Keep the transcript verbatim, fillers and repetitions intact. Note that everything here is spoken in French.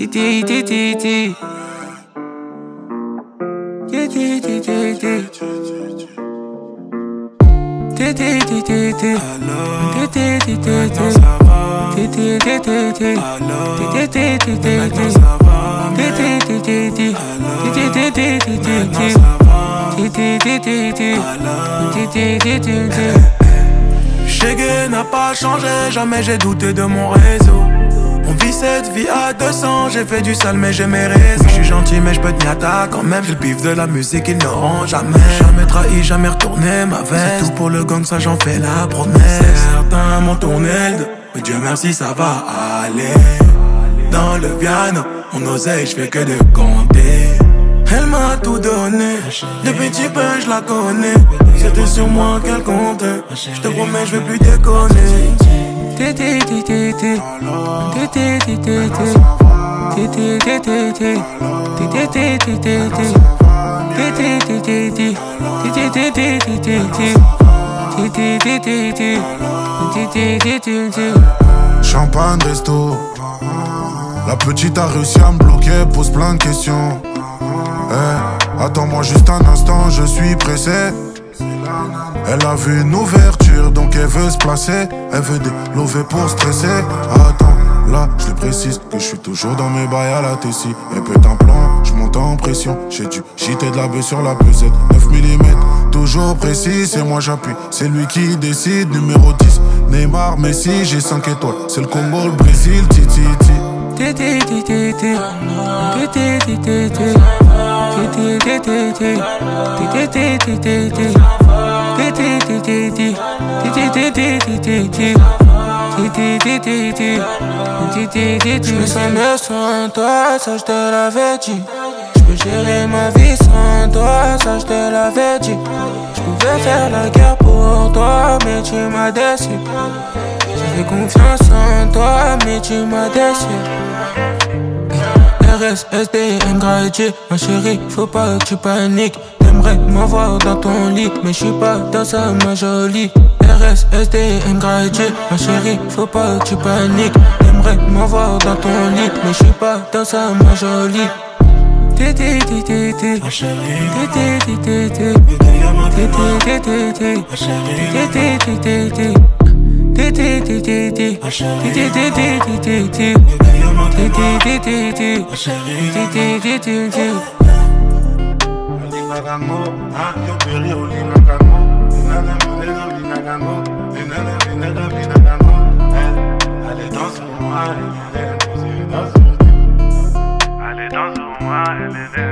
Titi, titi, titi. Titi, titi, titi. Titi, titi, titi. Titi, titi, titi. Titi, titi, titi. Titi, titi, titi. Titi, titi, titi. Titi, titi, titi. Titi, titi, titi. Titi, titi, titi. Chégué n'a pas changé, jamais j'ai douté de mon réseau. On vit cette vie à deux cents, j'ai fait du sale mais j'ai mes raisons. Je suis gentil mais je peux te niata quand même. J'ai le bif de la musique, ils ne rend jamais. Jamais trahi, jamais retourné ma veste. C'est tout pour le gang, ça j'en fais la promesse. Certains m'ont tourné le dos, mais Dieu merci ça va aller. Dans le piano, on osait, je fais que de compter. Elle m'a tout donné, depuis petit peu je la connais. C'était sur moi qu'elle comptait, je te promets je vais plus déconner. Titi, titi, titi. Titi, titi, titi. Titi, titi, titi. Titi, titi, titi. Titi, titi, titi. Titi, titi, titi. Titi, titi, titi. Titi, titi, titi. Champagne, resto. La petite a réussi à me bloquer, pose plein de questions. Hey, attends-moi juste un instant, je suis pressé. Elle a vu une ouverture, donc elle veut se placer. Elle veut des lovés pour stresser. Attends, là, je lui précise que je suis toujours dans mes bails à la Tessie. Et putain plan, je monte en pression. J'ai dû jeter de la baie sur la pesette. neuf millimètres, toujours précis, c'est moi j'appuie. C'est lui qui décide, numéro dix. Neymar, Messi, j'ai cinq étoiles. C'est le Congo, le Brésil, titi, titi. Titi, titi, titi. Titi, titi, titi. Titi, titi, titi. Titi, titi, titi. Titi, titi, titi. Titi, titi, titi. Titi, titi, titi. Titi, titi. Je me sens mieux sans toi, ça je te l'avais dit. Je peux gérer ma vie sans toi, ça je te l'avais dit. Je pouvais faire la guerre pour toi, mais tu m'as déçu. J'avais confiance en toi, mais tu m'as déçu. R S, S D, M, Gradier, ma chérie, faut pas que tu paniques. T'aimerais m'avoir dans ton lit, mais je suis pas dans ça, ma jolie. R S, S D, M, Gradier, ma chérie, faut pas que tu paniques. T'aimerais m'avoir dans ton lit, mais je suis pas dans ça, ma jolie. Titi, titi, titi. Ma chérie, titi, titi, titi. Titi, titi, titi. Titi, titi, titi. Titi, titi, titi. Titi, titi, titi. Titi, titi, titi. Titi, titi, titi. Allez danse pour moi, elle est danse pour moi, elle est